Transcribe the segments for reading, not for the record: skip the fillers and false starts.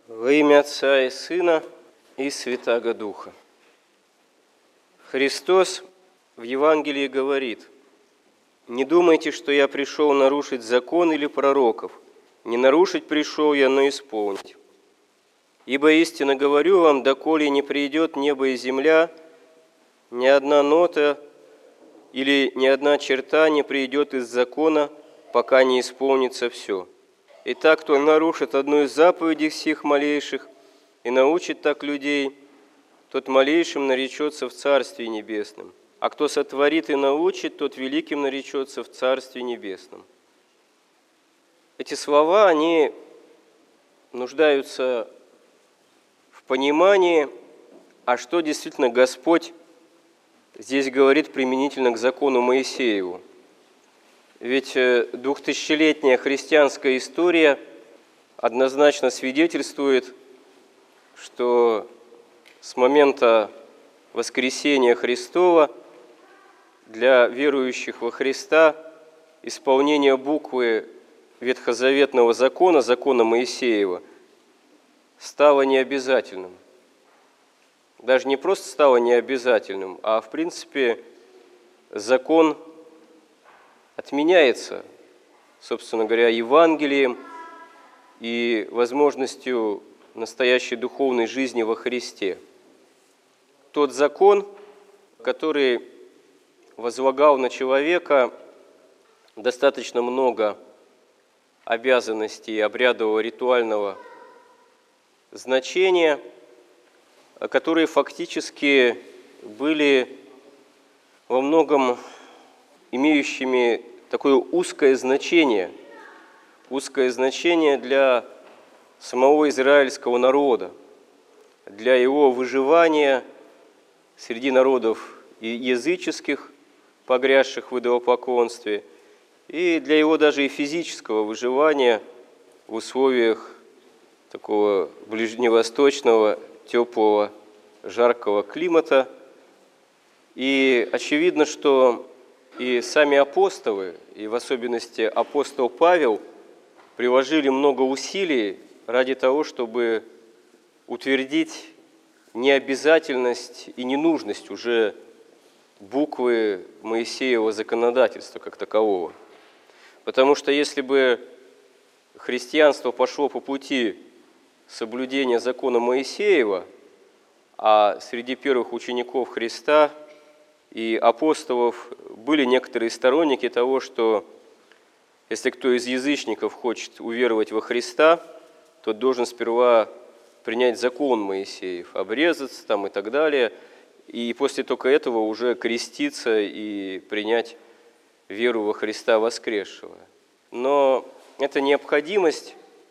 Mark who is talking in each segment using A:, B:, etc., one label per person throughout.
A: Во имя Отца и Сына и Святаго Духа. Христос в Евангелии говорит: «Не думайте, что я пришел нарушить закон или пророков. Не нарушить пришел я, но исполнить. Ибо истинно говорю вам, доколе не придет небо и земля, ни одна нота или ни одна черта не придет из закона, пока не исполнится все. Итак, кто нарушит одну из заповедей сих малейших и научит так людей, тот малейшим наречется в Царстве Небесном. А кто сотворит и научит, тот великим наречется в Царстве Небесном». Эти слова, они нуждаются в понимании, а что действительно Господь здесь говорит применительно к закону Моисееву. Ведь 2000-летняя христианская история однозначно свидетельствует, что с момента воскресения Христова для верующих во Христа исполнение буквы ветхозаветного закона, закона Моисеева, стало необязательным. Даже не просто стало необязательным, а в принципе закон отменяется, собственно говоря, Евангелием и возможностью настоящей духовной жизни во Христе. Тот закон, который возлагал на человека достаточно много обязанностей обрядового ритуального значения, которые фактически были во многом имеющими такое узкое значение для самого израильского народа, для его выживания среди народов и языческих, погрязших в идолопоклонстве, и для его даже и физического выживания в условиях такого ближневосточного, теплого, жаркого климата. И очевидно, что и сами апостолы, и в особенности апостол Павел, приложили много усилий ради того, чтобы утвердить необязательность и ненужность уже буквы Моисеева законодательства как такового. Потому что если бы христианство пошло по пути соблюдения закона Моисеева, а среди первых учеников Христа и апостолов были некоторые сторонники того, что если кто из язычников хочет уверовать во Христа, тот должен сперва принять закон Моисеев, обрезаться там и так далее, и после только этого уже креститься и принять веру во Христа воскресшего. Но эта необходимость,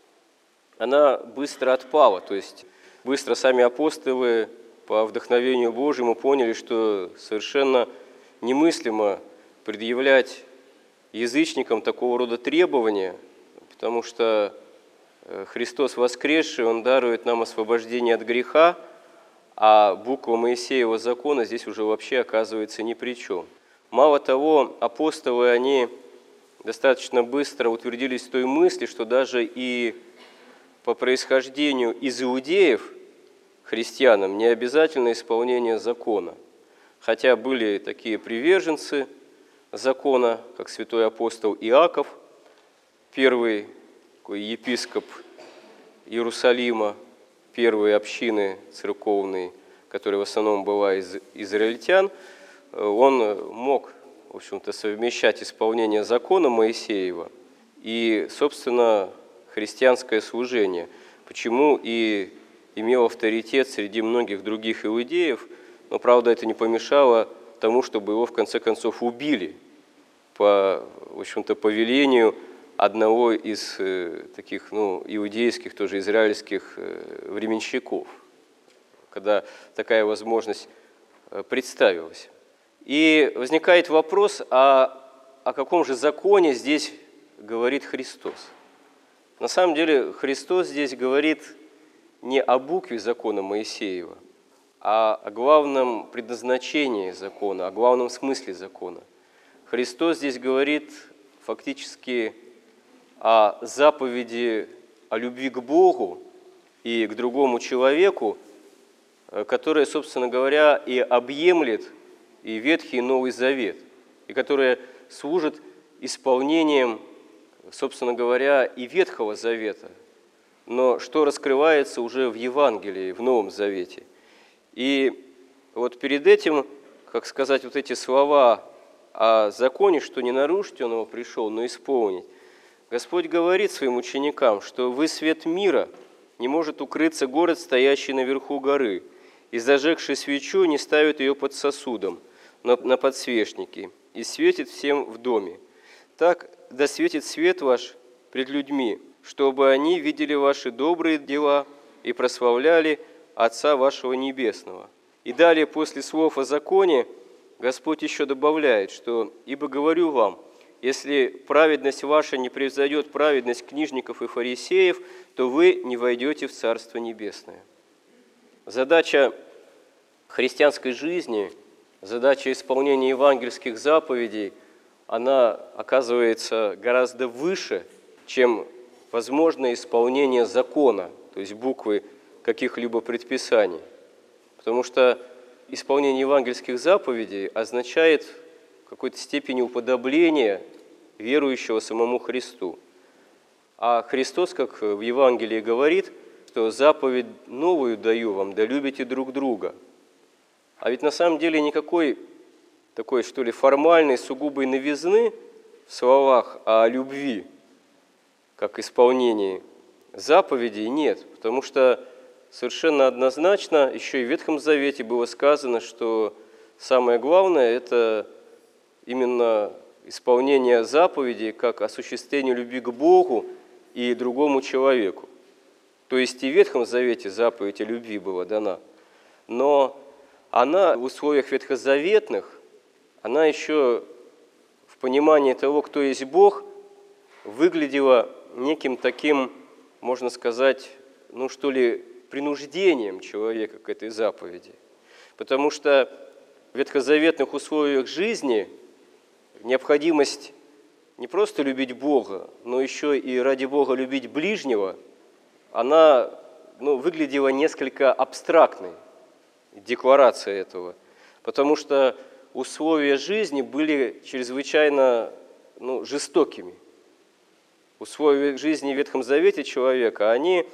A: она быстро отпала, то есть быстро сами апостолы по вдохновению Божьему поняли, что совершенно немыслимо предъявлять язычникам такого рода требования, потому что Христос воскресший, Он дарует нам освобождение от греха, а буква Моисеева закона здесь уже вообще оказывается ни при чем. Мало того, апостолы, они достаточно быстро утвердились в той мысли, что даже и по происхождению из иудеев христианам не обязательно исполнение закона. Хотя были такие приверженцы закона, как святой апостол Иаков, первый такой епископ Иерусалима, первой общины церковной, которая в основном была из израильтян, он мог, в общем-то, совмещать исполнение закона Моисеева и, собственно, христианское служение. Почему и имел авторитет среди многих других иудеев, но, правда, это не помешало тому, чтобы его, в конце концов, убили по, в общем-то, повелению одного из таких, иудейских, тоже израильских временщиков, когда такая возможность представилась. И возникает вопрос, о каком же законе здесь говорит Христос? На самом деле Христос здесь говорит не о букве закона Моисеева, а о главном предназначении закона, о главном смысле закона. Христос здесь говорит фактически о заповеди о любви к Богу и к другому человеку, которая, собственно говоря, и объемлет и Ветхий, и Новый Завет, и которая служит исполнением, собственно говоря, и Ветхого Завета, но что раскрывается уже в Евангелии, в Новом Завете. И вот перед этим, как сказать, вот эти слова о законе, что не нарушить он его пришел, но исполнить, Господь говорит своим ученикам, что вы свет мира, не может укрыться город, стоящий наверху горы, и зажегший свечу не ставит ее под сосудом, но на подсвечнике, и светит всем в доме. Так да светит свет ваш пред людьми, чтобы они видели ваши добрые дела и прославляли Отца вашего Небесного». И далее, после слов о законе, Господь еще добавляет, что «Ибо говорю вам, если праведность ваша не превзойдет праведность книжников и фарисеев, то вы не войдете в Царство Небесное». Задача христианской жизни, задача исполнения евангельских заповедей, она оказывается гораздо выше, чем возможное исполнение закона, то есть буквы каких-либо предписаний. Потому что исполнение евангельских заповедей означает в какой-то степени уподобление верующего самому Христу. А Христос, как в Евангелии говорит, что заповедь новую даю вам, да любите друг друга. А ведь на самом деле никакой такой, что ли, формальной, сугубой новизны в словах о любви, как исполнении заповедей, нет. Потому что совершенно однозначно еще и в Ветхом Завете было сказано, что самое главное – это именно исполнение заповедей как осуществление любви к Богу и другому человеку. То есть и в Ветхом Завете заповедь о любви была дана, но она в условиях ветхозаветных, она еще в понимании того, кто есть Бог, выглядела неким таким, можно сказать, ну что ли, принуждением человека к этой заповеди. Потому что в ветхозаветных условиях жизни необходимость не просто любить Бога, но еще и ради Бога любить ближнего, она выглядела несколько абстрактной, декларация этого. Потому что условия жизни были чрезвычайно жестокими. Условия жизни в Ветхом Завете человека, они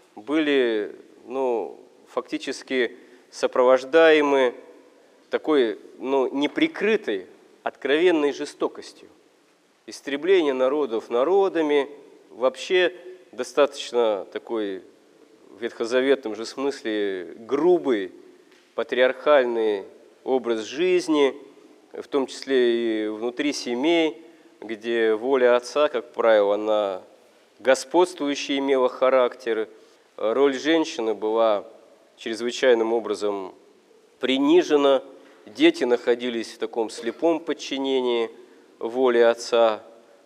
A: были фактически сопровождаемы такой неприкрытой, откровенной жестокостью. Истребление народов народами, вообще достаточно такой в ветхозаветном же смысле грубый, патриархальный образ жизни, в том числе и внутри семей, где воля отца, как правило, она господствующая имела характер. Роль женщины была чрезвычайным образом принижена. Дети находились в таком слепом подчинении воле отца.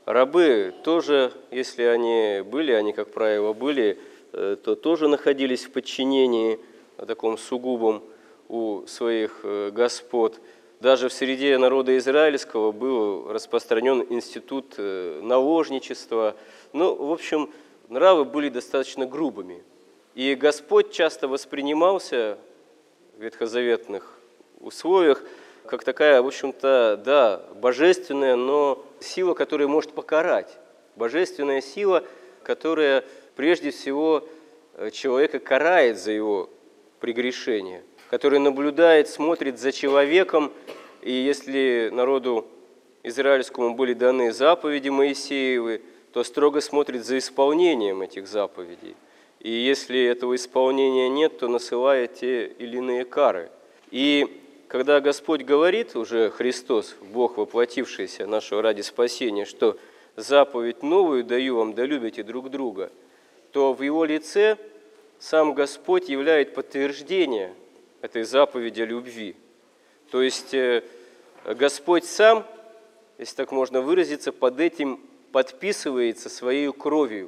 A: Рабы тоже, если они были, они, как правило, были, то тоже находились в подчинении таком сугубом у своих господ. Даже в среде народа израильского был распространен институт наложничества. В общем, нравы были достаточно грубыми. И Господь часто воспринимался в ветхозаветных условиях как такая, в общем-то, божественная, но сила, которая может покарать. Божественная сила, которая прежде всего человека карает за его прегрешение, которая наблюдает, смотрит за человеком. И если народу израильскому были даны заповеди Моисеевы, то строго смотрит за исполнением этих заповедей. И если этого исполнения нет, то насылает те или иные кары. И когда Господь говорит, уже Христос, Бог воплотившийся нашего ради спасения, что заповедь новую даю вам, да любите друг друга, то в Его лице сам Господь являет подтверждение этой заповеди о любви. То есть Господь сам, если так можно выразиться, под этим подписывается своей кровью,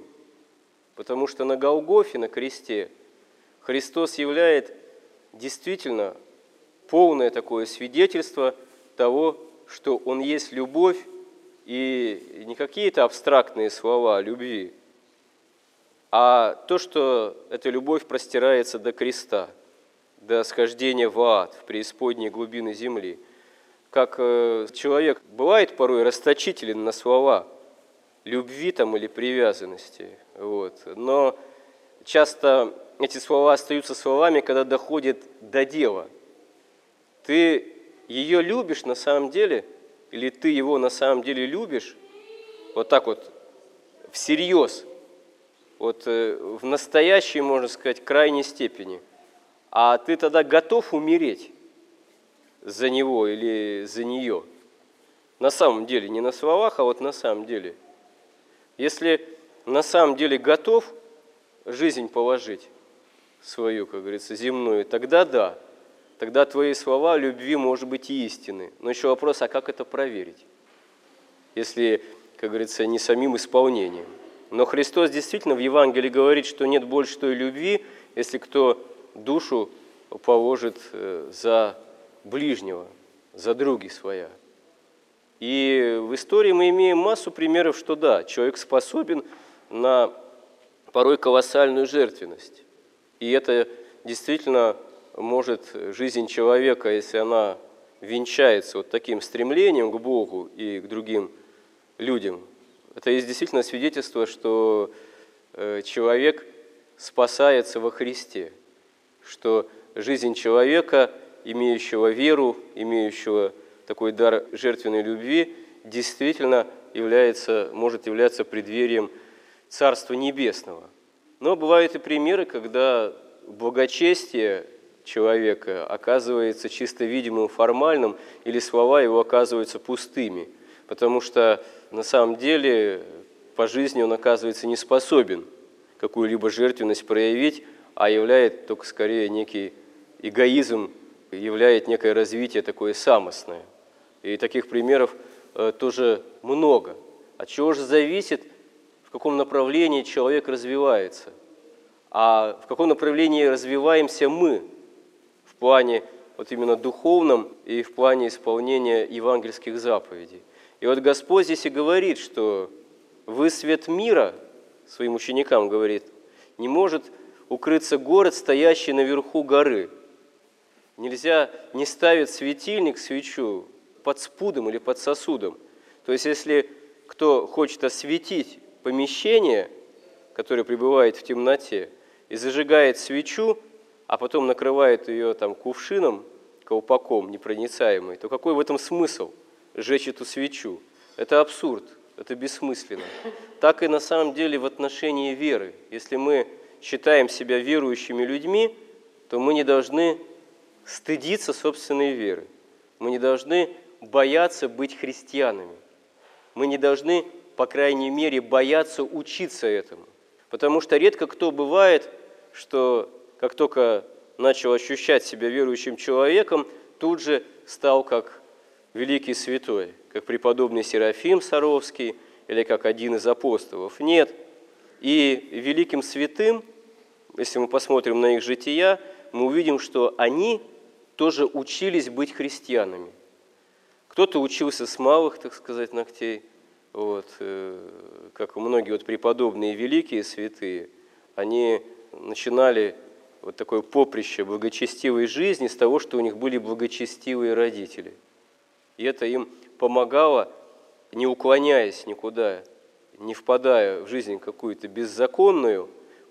A: потому что на Голгофе, на кресте, Христос являет действительно полное такое свидетельство того, что Он есть любовь, и не какие-то абстрактные слова о любви, а то, что эта любовь простирается до креста, до схождения в ад, в преисподние глубины земли. Как человек бывает порой расточителен на слова любви там, или привязанности, вот. Но часто эти слова остаются словами, когда доходит до дела. Ты ее любишь на самом деле, или ты его на самом деле любишь, вот так вот, всерьез, вот в настоящей, можно сказать, крайней степени, а ты тогда готов умереть за него или за нее. На самом деле, не на словах, а вот на самом деле. Если на самом деле готов жизнь положить свою, как говорится, земную, тогда да, тогда твои слова любви, может быть, и истины. Но еще вопрос, а как это проверить, если, как говорится, не самим исполнением. Но Христос действительно в Евангелии говорит, что нет больше той любви, если кто душу положит за ближнего, за други своя. И в истории мы имеем массу примеров, что да, человек способен на порой колоссальную жертвенность. И это действительно может жизнь человека, если она венчается вот таким стремлением к Богу и к другим людям, это есть действительно свидетельство, что человек спасается во Христе, что жизнь человека, имеющего веру, имеющего такой дар жертвенной любви, действительно может являться преддверием Царства Небесного. Но бывают и примеры, когда благочестие человека оказывается чисто видимым, формальным, или слова его оказываются пустыми, потому что на самом деле по жизни он оказывается не способен какую-либо жертвенность проявить, а являет только скорее некий эгоизм, являет некое развитие такое самостное. И таких примеров тоже много. От чего же зависит, в каком направлении человек развивается? А в каком направлении развиваемся мы в плане вот именно духовном и в плане исполнения евангельских заповедей? И вот Господь здесь и говорит, что вы свет мира, своим ученикам говорит, не может укрыться город, стоящий наверху горы. Нельзя не ставить светильник, свечу под спудом или под сосудом. То есть, если кто хочет осветить помещение, которое пребывает в темноте, и зажигает свечу, а потом накрывает ее там кувшином, колпаком непроницаемый, то какой в этом смысл сжечь эту свечу? Это абсурд, это бессмысленно. Так и на самом деле в отношении веры. Если мы считаем себя верующими людьми, то мы не должны стыдиться собственной веры. Мы не должны бояться быть христианами. Мы не должны, по крайней мере, бояться учиться этому. Потому что редко кто бывает, что как только начал ощущать себя верующим человеком, тут же стал как великий святой, как преподобный Серафим Саровский или как один из апостолов. Нет. И великим святым, если мы посмотрим на их жития, мы увидим, что они тоже учились быть христианами. Кто-то учился с малых, так сказать, ногтей, вот, как многие вот преподобные великие святые, они начинали вот такое поприще благочестивой жизни с того, что у них были благочестивые родители. И это им помогало, не уклоняясь никуда, не впадая в жизнь какую-то беззаконную,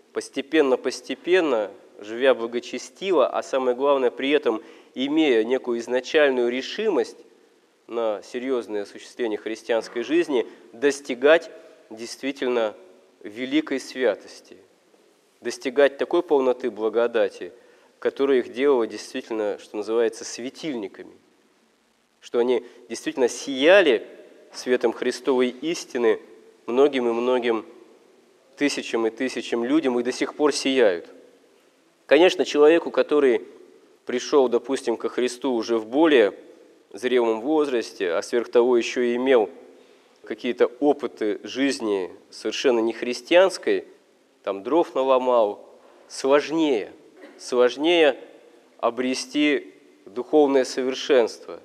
A: постепенно, живя благочестиво, а самое главное, при этом имея некую изначальную решимость на серьезное осуществление христианской жизни, достигать действительно великой святости, достигать такой полноты благодати, которая их делала действительно, что называется, светильниками, что они действительно сияли светом Христовой истины многим и многим тысячам и тысячам людям и до сих пор сияют. Конечно, человеку, который пришел, допустим, ко Христу уже в более зрелом возрасте, а сверх того еще и имел какие-то опыты жизни совершенно не христианской, там дров наломал, сложнее обрести духовное совершенство,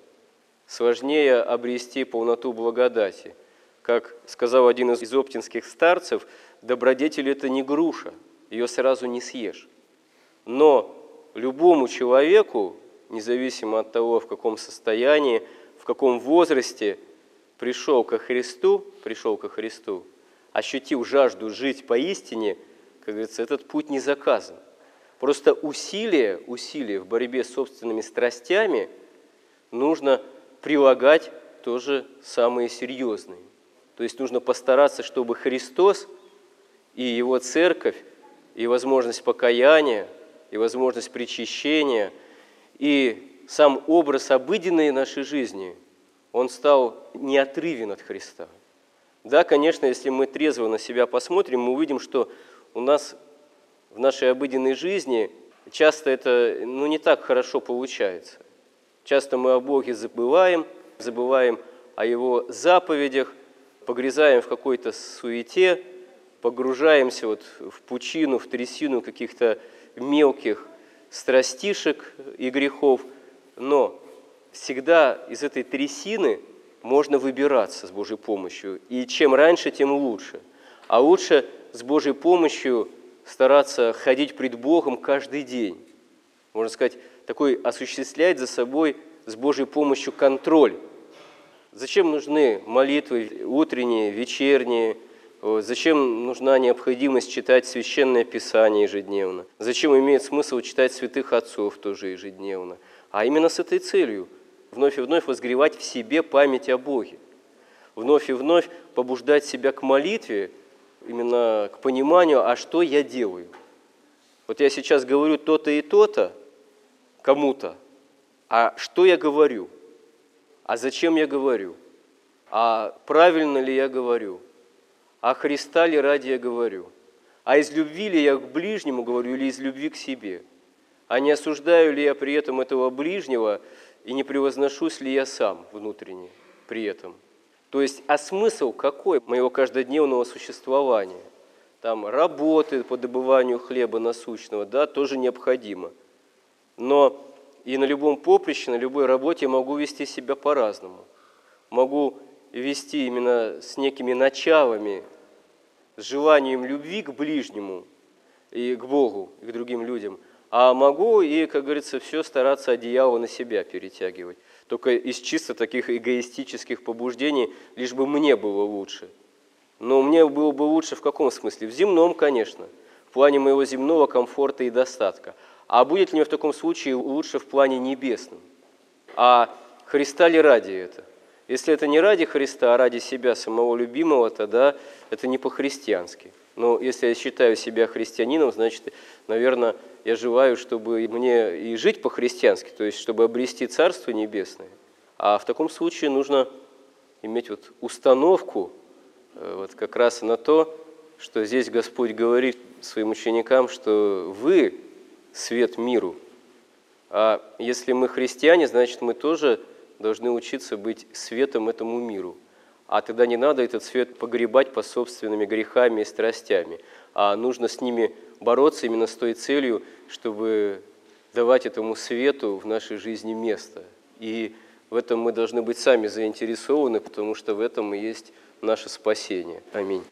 A: сложнее обрести полноту благодати. Как сказал один из оптинских старцев, добродетель – это не груша, ее сразу не съешь. Но любому человеку, независимо от того, в каком состоянии, в каком возрасте, пришел ко Христу, ощутив жажду жить поистине, как говорится, этот путь не заказан. Просто усилия в борьбе с собственными страстями нужно прилагать тоже самые серьезные. То есть нужно постараться, чтобы Христос и Его Церковь, и возможность покаяния, и возможность причащения, и сам образ обыденной нашей жизни, он стал неотрывен от Христа. Да, конечно, если мы трезво на себя посмотрим, мы увидим, что у нас в нашей обыденной жизни часто это не так хорошо получается. Часто мы о Боге забываем о Его заповедях, погрязаем в какой-то суете, погружаемся в пучину, в трясину каких-то мелких страстишек и грехов, но всегда из этой трясины можно выбираться с Божьей помощью, и чем раньше, тем лучше. А лучше с Божьей помощью стараться ходить пред Богом каждый день. Можно сказать, осуществлять за собой с Божьей помощью контроль. Зачем нужны молитвы утренние, вечерние? Зачем нужна необходимость читать Священное Писание ежедневно? Зачем имеет смысл читать святых отцов тоже ежедневно? А именно с этой целью вновь и вновь возгревать в себе память о Боге. Вновь и вновь побуждать себя к молитве, именно к пониманию, а что я делаю. Вот я сейчас говорю то-то и то-то кому-то, а что я говорю? А зачем я говорю? А правильно ли я говорю? А Христа ли ради я говорю? А из любви ли я к ближнему говорю или из любви к себе? А не осуждаю ли я при этом этого ближнего и не превозношусь ли я сам внутренне при этом? То есть, а смысл какой моего каждодневного существования? Там работы по добыванию хлеба насущного, да, тоже необходимо. Но и на любом поприще, на любой работе я могу вести себя по-разному. Могу вести именно с некими началами, с желанием любви к ближнему и к Богу, и к другим людям. А могу и, как говорится, все стараться одеяло на себя перетягивать. Только из чисто таких эгоистических побуждений, лишь бы мне было лучше. Но мне было бы лучше в каком смысле? В земном, конечно, в плане моего земного комфорта и достатка. А будет ли мне в таком случае лучше в плане небесном? А Христа ли ради это? Если это не ради Христа, а ради себя, самого любимого, тогда это не по-христиански. Но если я считаю себя христианином, значит, наверное, я желаю, чтобы мне и жить по-христиански, то есть чтобы обрести Царство Небесное. А в таком случае нужно иметь установку как раз на то, что здесь Господь говорит своим ученикам, что вы свет миру. А если мы христиане, значит, мы тоже должны учиться быть светом этому миру. А тогда не надо этот свет погребать по собственными грехами и страстями, а нужно с ними бороться именно с той целью, чтобы давать этому свету в нашей жизни место. И в этом мы должны быть сами заинтересованы, потому что в этом и есть наше спасение. Аминь.